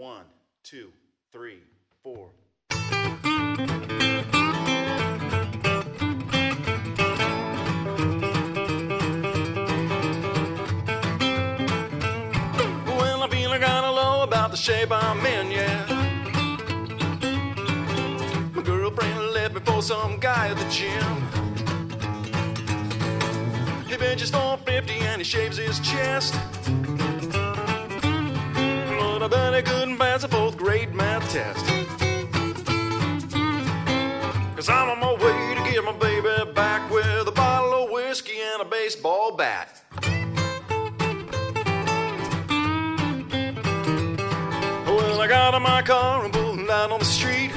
1, 2, 3, 4. Well, I'm feeling kinda low about the shape I'm in, yeah. My girlfriend left me for some guy at the gym. He benches 450 and he shaves his chest. But I bet he couldn't pass a 4th grade math test. Cause I'm on my way to get my baby back with a bottle of whiskey and a baseball bat. Well, I got in my car and pulled out on the street.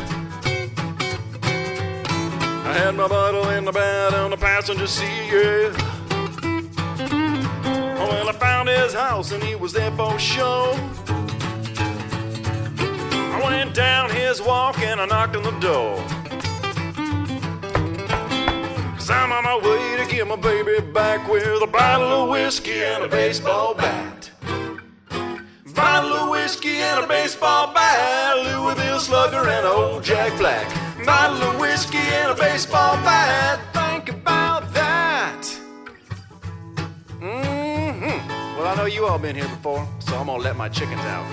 I had my bottle in the bat on the passenger seat, yeah. Well, I found his house and he was there for show. I went down his walk and I knocked on the door. Cause I'm on my way to get my baby back with a bottle of whiskey and a baseball bat. Bottle of whiskey and a baseball bat, Louisville Slugger and old Jack Black. Bottle of whiskey and a baseball bat, think about that. Well, I know you all been here before, so I'm gonna let my chickens out.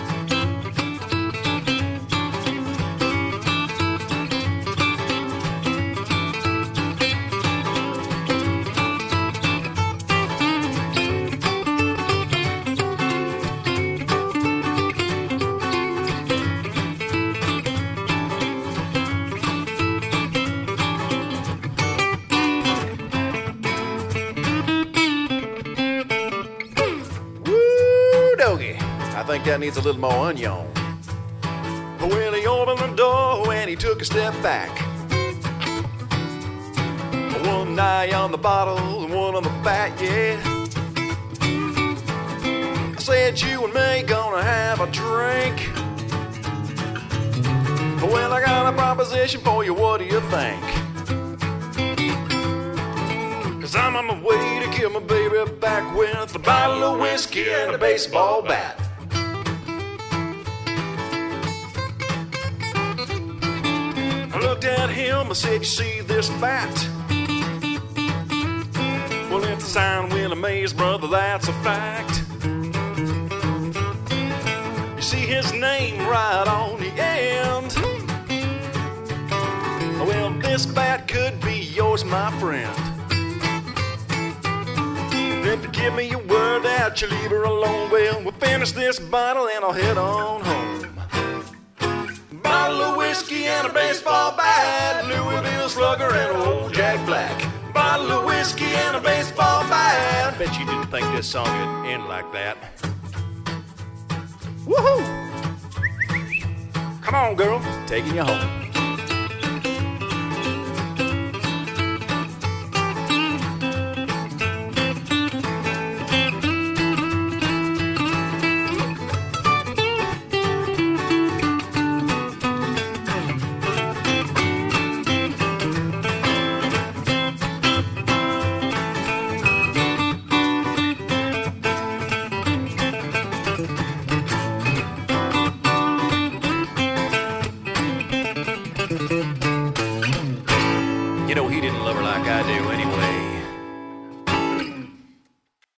I think that needs a little more onion. Well, he opened the door and he took a step back. One eye on the bottle and one on the bat, yeah. I said, you and me gonna have a drink. Well, I got a proposition for you, what do you think? Cause I'm on my way to get my baby back with a bottle of whiskey and a baseball bat. I looked at him, I said, you see this bat? Well, it's a sign Willie Mays, brother, that's a fact. You see his name right on the end. Well, this bat could be yours, my friend. If you give me your word that you leave her alone, well, we'll finish this bottle and I'll head on home. Bottle of whiskey and a baseball bat, Louisville Slugger and old Jack Black. Bottle of whiskey and a baseball bat. I bet you didn't think this song would end like that. Woohoo! Come on, girl, taking you home.